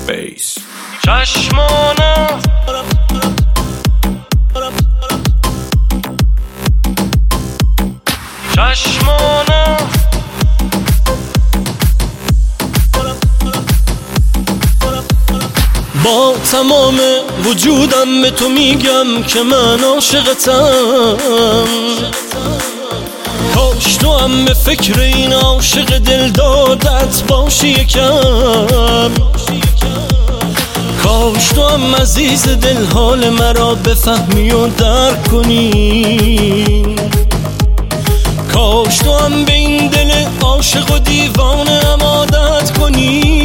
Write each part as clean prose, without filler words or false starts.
بیس. چشمانم با تمام وجودم به تو میگم که من عاشقتم. کاش تو هم به فکر این عاشق دل دادت باشی یکم. کاش تو هم عزیز دل حال مرا بفهمی و درک کنی. کاش تو هم به این دل عاشق و دیوانه هم عادت کنی.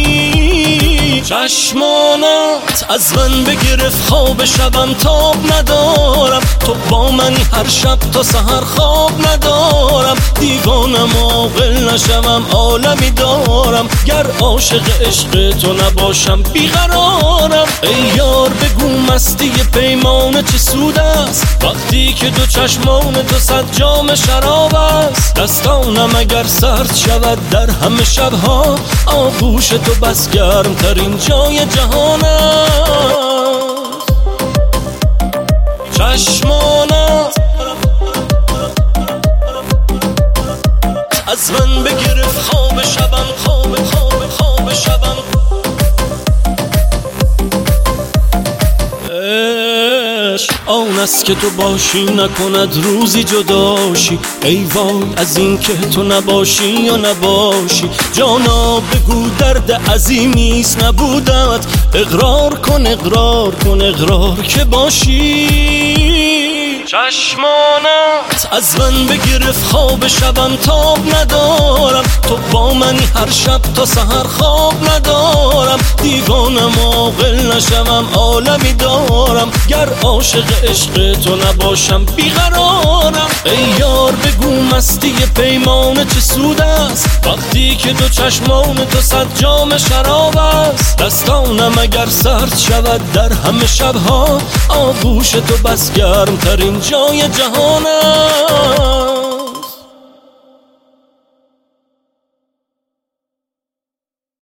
چشمانت از من بگرفت خواب شبم تاب ندارم. تو با من هر شب تا سحر خواب ندارم. دیوانم عاقل نشوم عالمی دارم. گر عاشق عشق تو نباشم بیقرارم. ای یار بگو مستی پیمانه چه سود است وقتی که دو چشمان تو صد جام شراب است. دستانم اگر سرد شود در همه شبها آغوش تو بس گرم ترین جای جهان است. چشمانت از من بگرفت خواب شبم خواب شبم. آن است که تو باشی نکند روزی جداشی. ای وای از این که تو نباشی یا نباشی. جانا بگو درد عظیمیست نبودت. اقرار کن اقرار که باشی. چشمانت از من بگرفت خواب شبم تاب ندارم. تو با من هر شب تا سحر خواب ندارم. دیوانم عاقل نشوم عالمی دارم. گر عاشق عشق تو نباشم بیقرارم. ای یار بگو مستی پیمانه چه سود است وقتی که دو چشمان تو صد جام شراب است. دستانم اگر سرد شود در همه شبها آغوش تو بس گرم ترین جای جهان است.